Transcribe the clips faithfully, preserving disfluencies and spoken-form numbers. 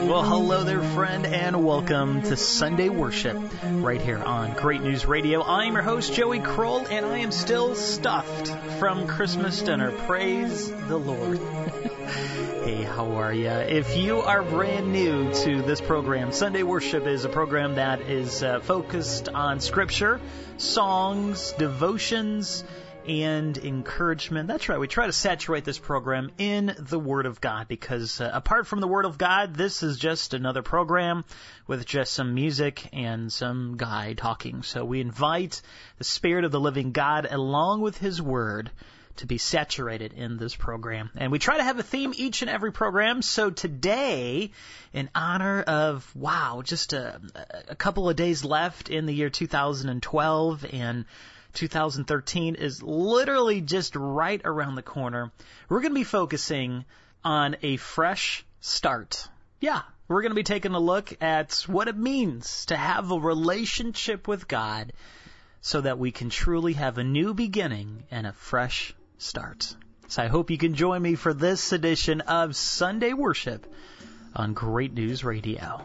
Well, hello there, friend, and welcome to Sunday Worship right here on Great News Radio. I'm your host, Joey Kroll, and I am still stuffed from Christmas dinner. Praise the Lord. Hey, how are you? If you are brand new to this program, Sunday Worship is a program that is uh, focused on Scripture, songs, devotions, and encouragement. That's right. We try to saturate this program in the Word of God because uh, apart from the Word of God, this is just another program with just some music and some guy talking. So we invite the Spirit of the living God along with His Word to be saturated in this program. And we try to have a theme each and every program. So today, in honor of, wow, just a, a couple of days left in the year two thousand twelve, and two thousand thirteen is literally just right around the corner, we're going to be focusing on a fresh start. Yeah, we're going to be taking a look at what it means to have a relationship with God so that we can truly have a new beginning and a fresh start. So I hope you can join me for this edition of Sunday Worship on Great News Radio.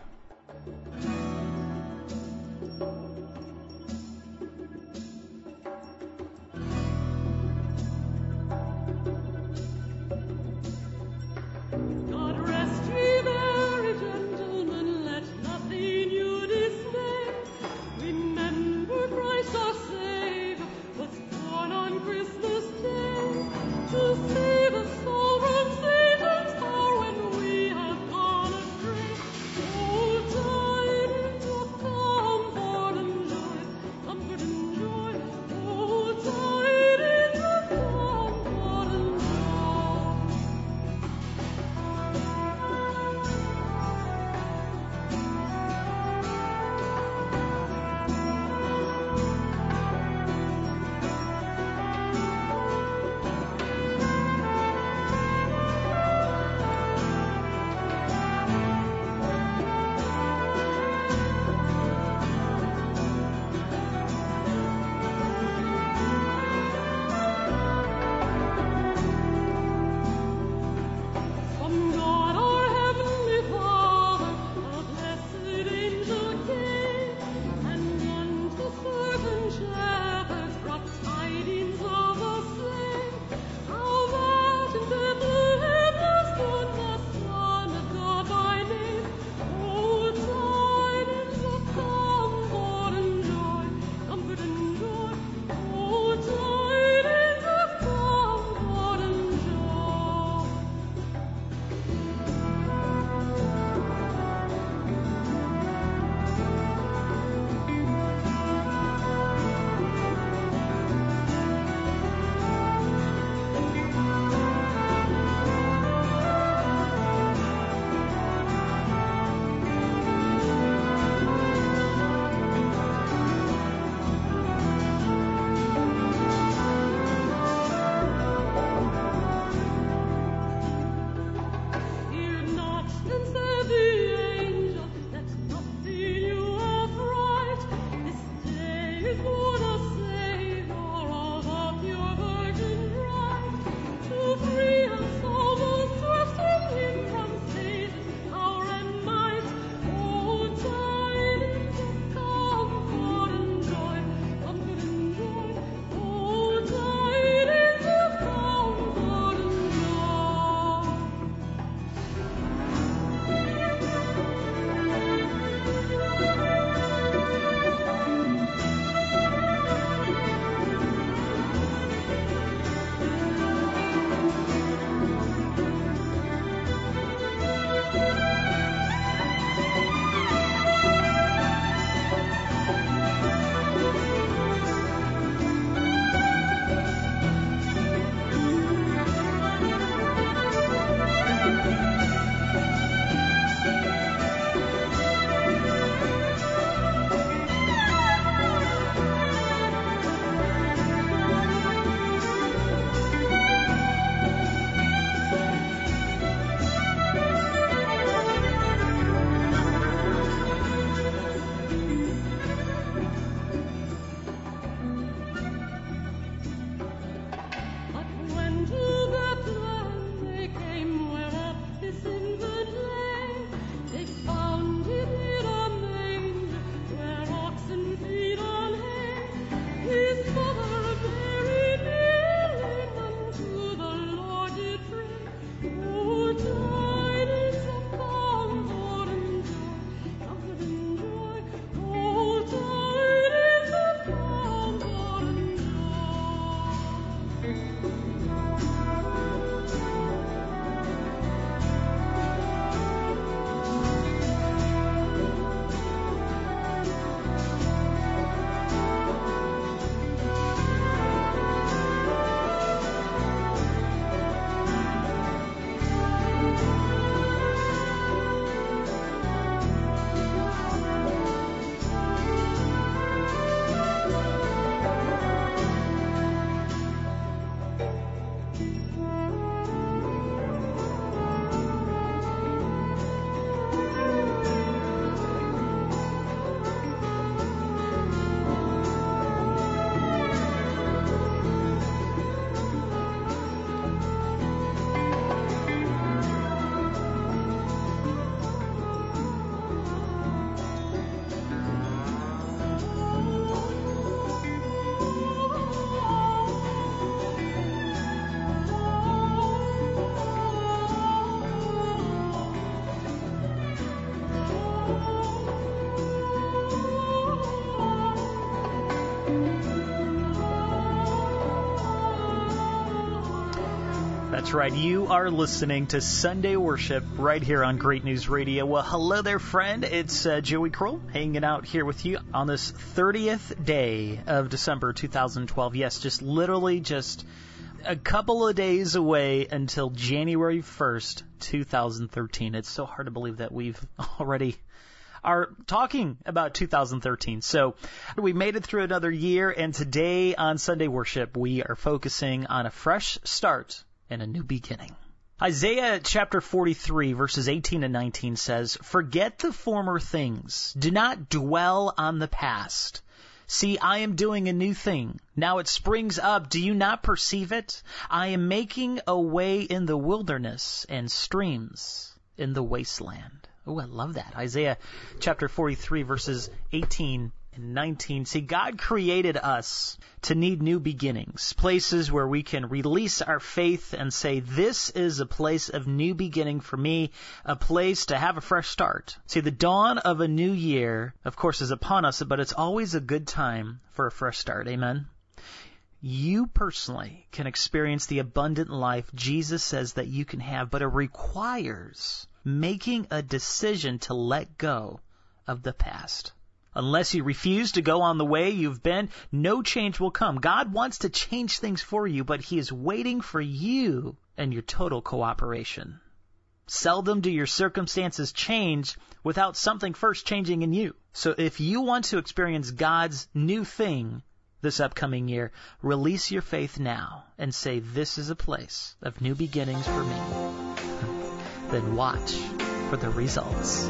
That's right. You are listening to Sunday Worship right here on Great News Radio. Well, hello there, friend. It's uh, Joey Kroll hanging out here with you on this thirtieth day of December two thousand twelve. Yes, just literally just a couple of days away until January first, two thousand thirteen. It's so hard to believe that we've already are talking about two thousand thirteen. So we made it through another year, and today on Sunday Worship, we are focusing on a fresh start and a new beginning. Isaiah chapter forty-three, verses eighteen and nineteen says, "Forget the former things. Do not dwell on the past. See, I am doing a new thing. Now it springs up. Do you not perceive it? I am making a way in the wilderness and streams in the wasteland." Oh, I love that. Isaiah chapter forty-three, verses eighteen and nineteen. See, God created us to need new beginnings, places where we can release our faith and say, this is a place of new beginning for me, a place to have a fresh start. See, the dawn of a new year, of course, is upon us, but it's always a good time for a fresh start. Amen? You personally can experience the abundant life Jesus says that you can have, but it requires making a decision to let go of the past. Unless you refuse to go on the way you've been, no change will come. God wants to change things for you, but He is waiting for you and your total cooperation. Seldom do your circumstances change without something first changing in you. So if you want to experience God's new thing this upcoming year, release your faith now and say, this is a place of new beginnings for me. Then watch for the results.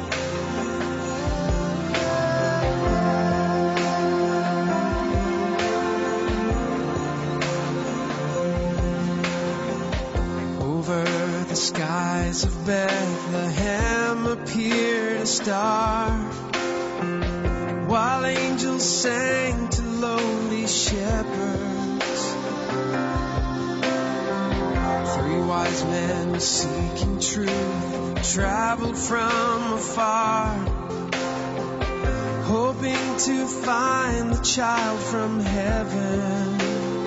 Over the skies of Bethlehem appeared a star, while angels sang to lowly shepherds. Three wise men seeking truth traveled from afar, hoping to find the child from heaven.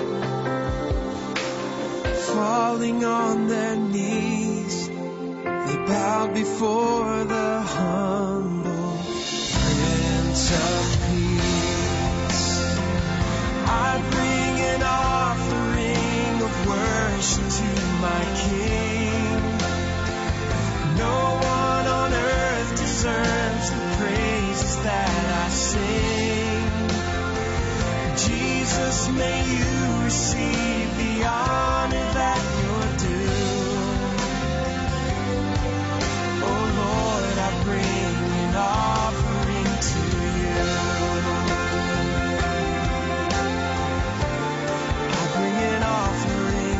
Falling on their knees, they bowed before the humble Prince of Peace. I bring an offering of worship to my King. No one on earth deserves the praises that I sing. Jesus, may you receive the honor that you're due. Oh Lord, I bring an offering to you. I bring an offering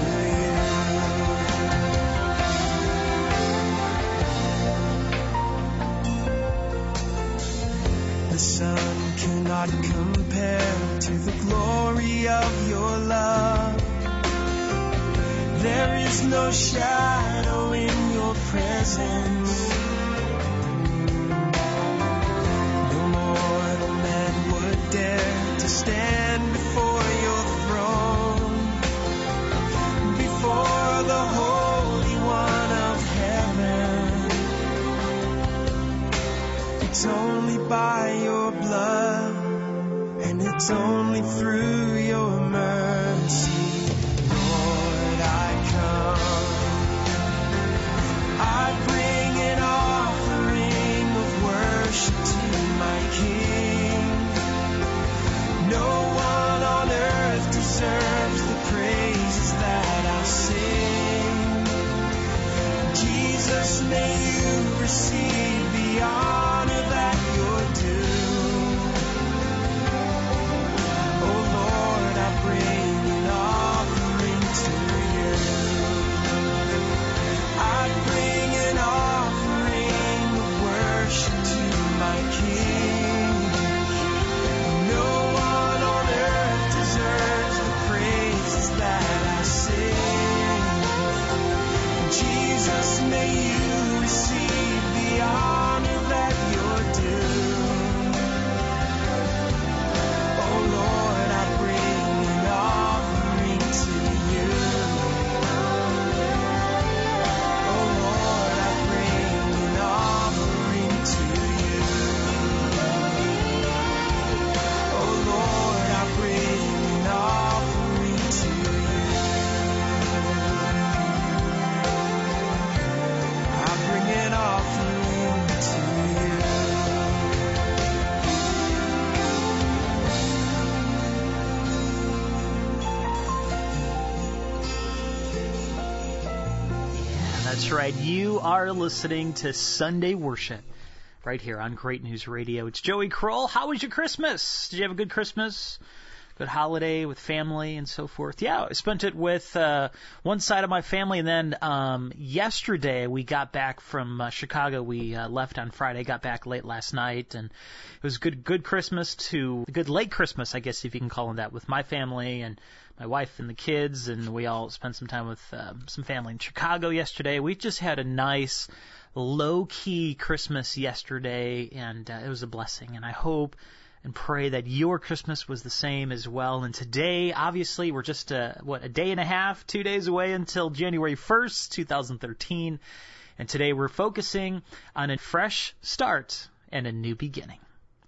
to you. The sun cannot compare to the glory of your love. There is no shadow in your presence. No mortal man would dare to stand before your throne, before the Holy One of heaven. It's only by your blood, and it's only through your mercy. Lord, I come. I bring an offering of worship to my King. No one on earth deserves the praises that I sing. Jesus, may you receive the honor that you're due. Oh Lord, I bring an offering. That's right. You are listening to Sunday Worship right here on Great News Radio. It's Joey Kroll. How was your Christmas? Did you have a good Christmas? Good holiday with family and so forth? Yeah, I spent it with uh, one side of my family, and then um, yesterday we got back from uh, Chicago. We uh, left on Friday, got back late last night, and it was good good Christmas to, good late Christmas, I guess if you can call it that, with my family and my wife and the kids, and we all spent some time with uh, some family in Chicago yesterday. We just had a nice, low-key Christmas yesterday, and uh, it was a blessing, and I hope and pray that your Christmas was the same as well. And today, obviously, we're just, uh, what, a day and a half, two days away until January first, twenty thirteen. And today we're focusing on a fresh start and a new beginning.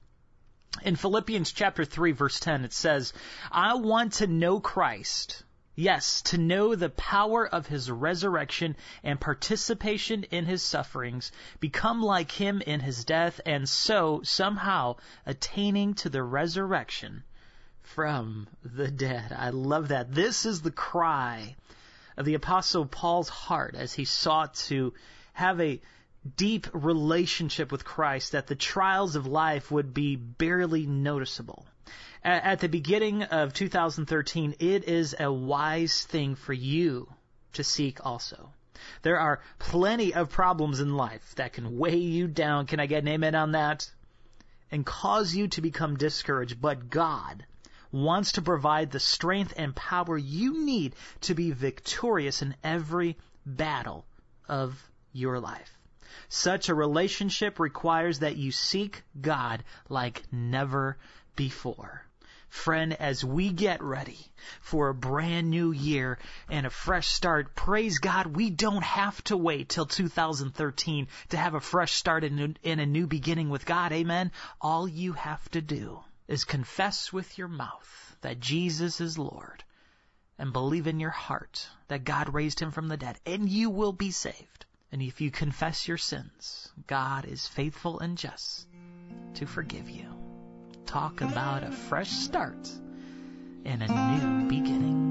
In Philippians chapter three, verse ten, it says, I want to know Christ. Yes, to know the power of his resurrection and participation in his sufferings, become like him in his death, and so somehow attaining to the resurrection from the dead. I love that. This is the cry of the Apostle Paul's heart as he sought to have a deep relationship with Christ, that the trials of life would be barely noticeable. At the beginning of two thousand thirteen, it is a wise thing for you to seek also. There are plenty of problems in life that can weigh you down. Can I get an amen on that? And cause you to become discouraged. But God wants to provide the strength and power you need to be victorious in every battle of your life. Such a relationship requires that you seek God like never before. Friend, as we get ready for a brand new year and a fresh start, praise God, we don't have to wait till two thousand thirteen to have a fresh start and a new beginning with God. Amen. All you have to do is confess with your mouth that Jesus is Lord and believe in your heart that God raised him from the dead, and you will be saved. And if you confess your sins, God is faithful and just to forgive you. Talk about a fresh start and a new beginning.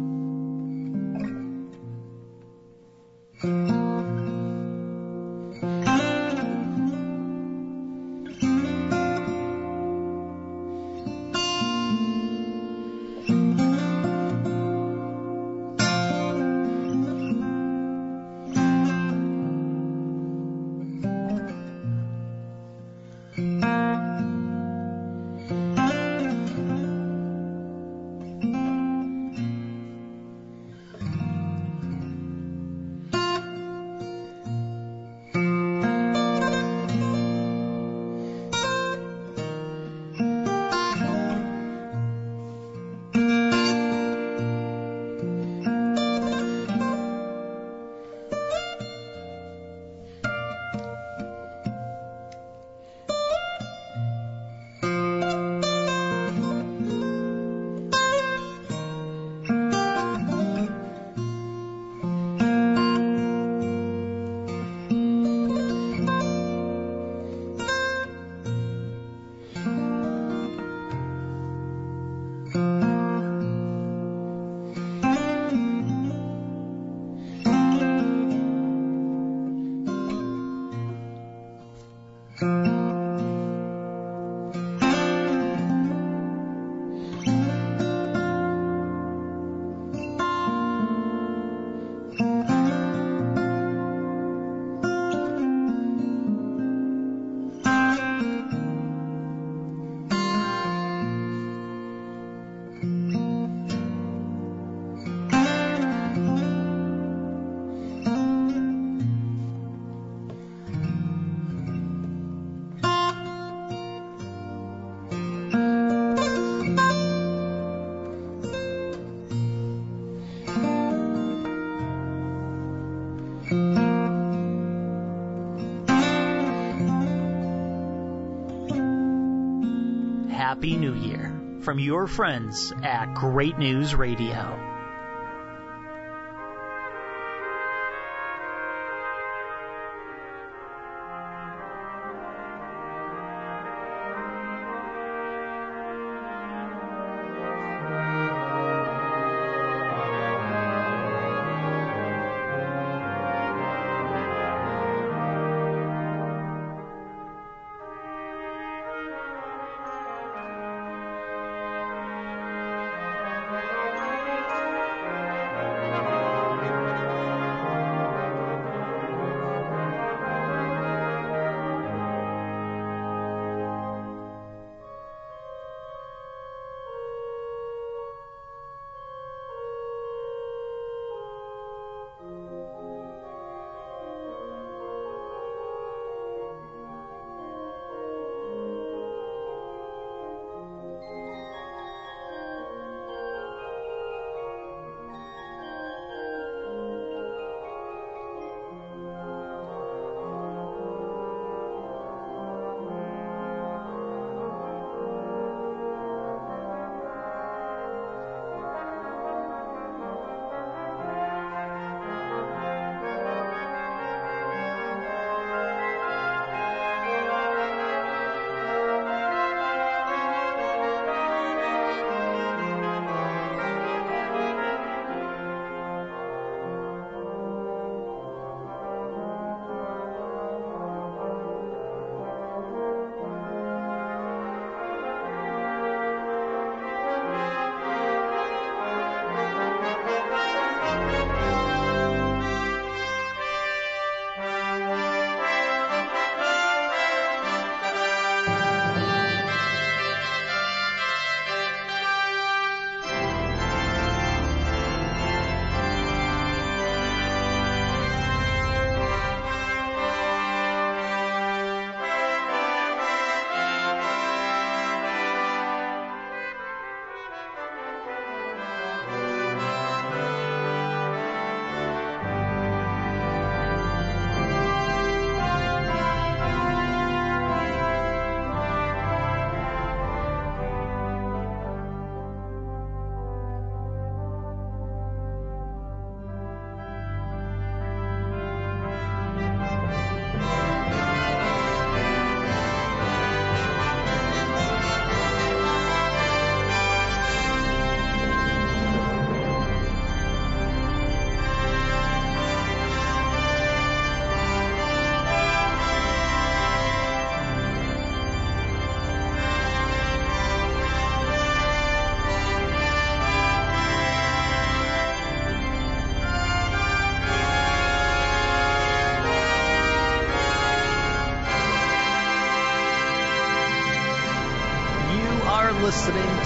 Happy New Year from your friends at Great News Radio.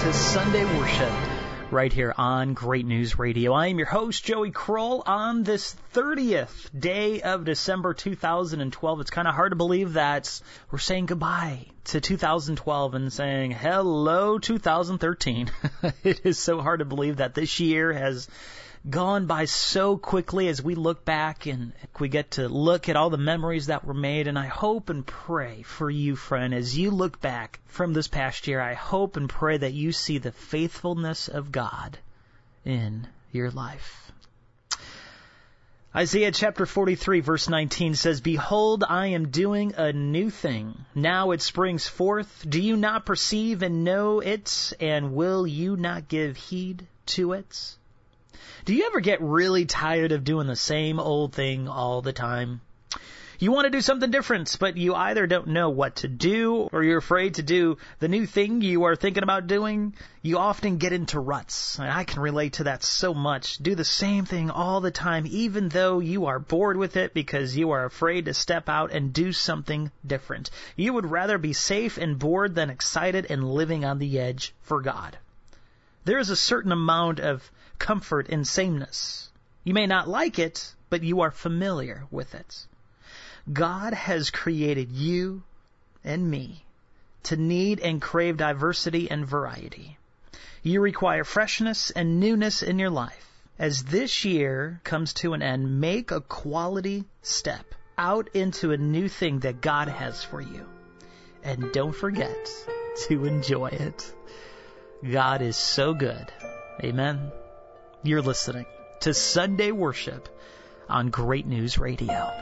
to Sunday Worship right here on Great News Radio. I am your host, Joey Kroll, on this thirtieth day of December two thousand twelve. It's kind of hard to believe that we're saying goodbye to two thousand twelve and saying hello two thousand thirteen. It is so hard to believe that this year has gone by so quickly as we look back and we get to look at all the memories that were made. And I hope and pray for you, friend, as you look back from this past year, I hope and pray that you see the faithfulness of God in your life. Isaiah chapter forty-three verse nineteen says, "Behold, I am doing a new thing. Now it springs forth. Do you not perceive and know it? And will you not give heed to it?" Do you ever get really tired of doing the same old thing all the time? You want to do something different, but you either don't know what to do or you're afraid to do the new thing you are thinking about doing. You often get into ruts, and I can relate to that so much. Do the same thing all the time, even though you are bored with it because you are afraid to step out and do something different. You would rather be safe and bored than excited and living on the edge for God. There is a certain amount of comfort in sameness. You may not like it, but you are familiar with it. God has created you and me to need and crave diversity and variety. You require freshness and newness in your life. As this year comes to an end, make a quality step out into a new thing that God has for you. And don't forget to enjoy it. God is so good. Amen. You're listening to Sunday Worship on Great News Radio.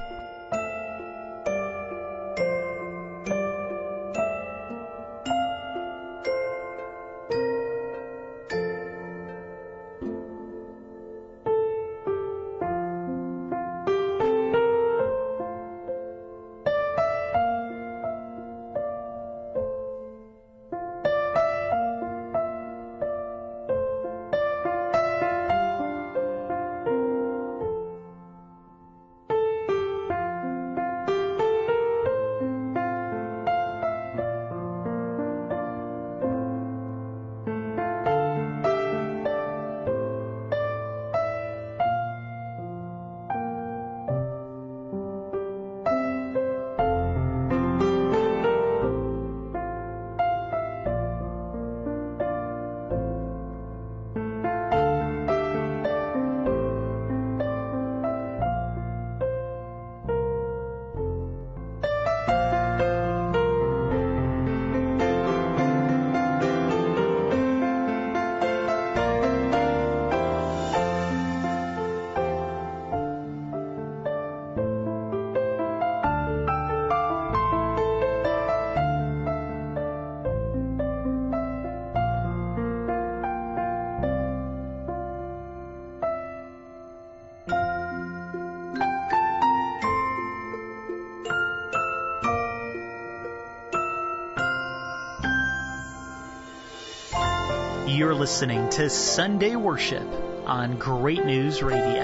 You're listening to Sunday Worship on Great News Radio.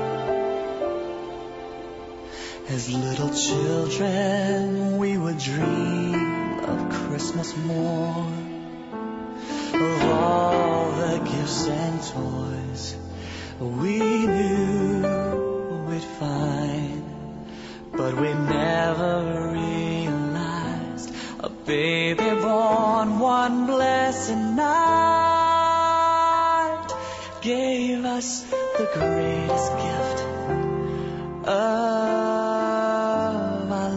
As little children, we would dream of Christmas morn, of all the gifts and toys we knew we'd find, but we never realized a baby born one blessed night gave us the greatest gift of our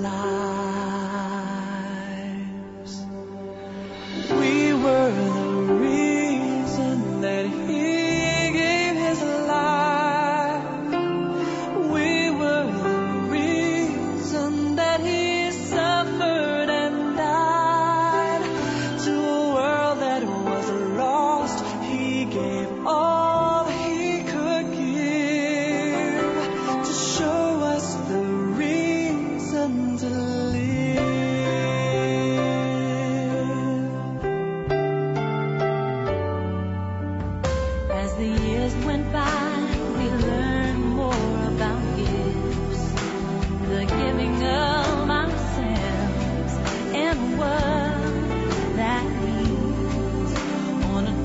lives. We were the reason that He gave His life. We were the reason that He suffered and died. To a world that was lost, He gave all On a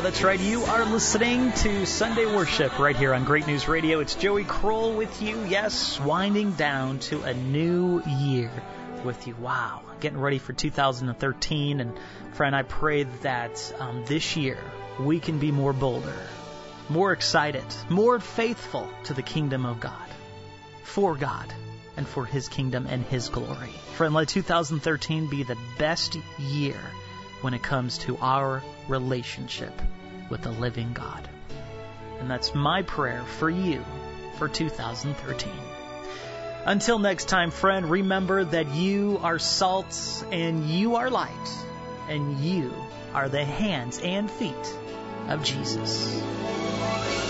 That's right. You are listening to Sunday Worship right here on Great News Radio. It's Joey Kroll with you. Yes, winding down to a new year with you. Wow. Getting ready for two thousand thirteen. And friend, I pray that um, this year we can be more bolder, more excited, more faithful to the kingdom of God, for God, and for His kingdom and His glory. Friend, let two thousand thirteen be the best year when it comes to our relationship with the living God. And that's my prayer for you for two thousand thirteen. Until next time, friend, remember that you are salt and you are light, and you are the hands and feet of Jesus.